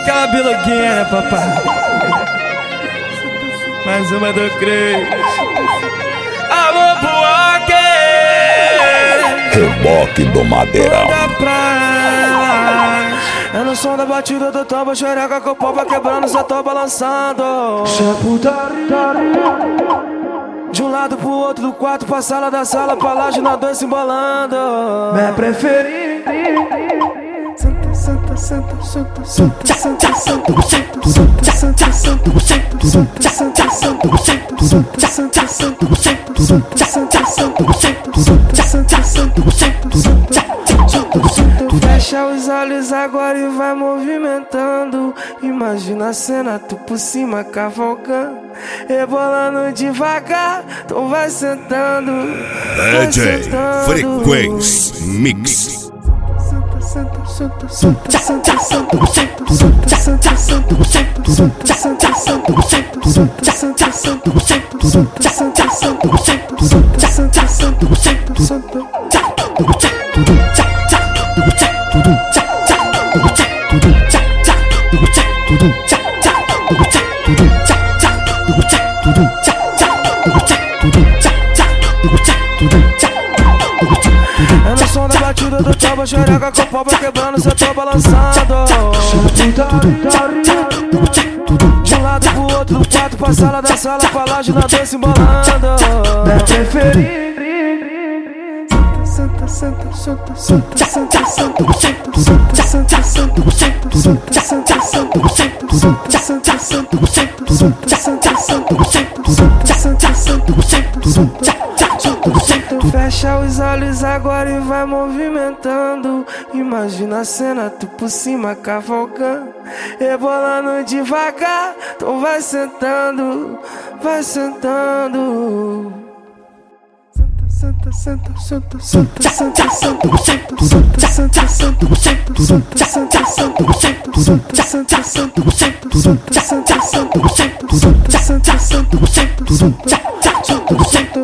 aquela biloguinha, né, papai? Mais uma do Cris. Alô, Buarque! Reboque do Madeirão. É no som da batida do tombo, xereca com o pau vai quebrando, só tô balançando. De um lado pro outro do quarto, pra sala da sala, pra laje na dança embolando. Minha preferida. Senta, senta, senta, senta, senta, senta, senta, fecha os olhos agora e vai movimentando. Imagina a cena, tu por cima cavalgando, rebolando devagar, tu vai sentando. DJ Frequência Mix. Senta, senta, senta, senta, senta, senta, é no som da batida do tchau, xereca com o pau vai quebrando, cê tô balançando. De um lado pro outro do quarto, pra sala da sala, pra laje na dança embolando. Minha preferida. Senta, senta, senta, senta, senta, senta, senta, senta, fecha os olhos agora e vai movimentando. Imagina a cena, tu por cima cavalgando, rebolando devagar, tu vai sentando, vai sentando. Senta, senta, senta, senta, senta, senta, senta, senta, senta, senta, senta, senta,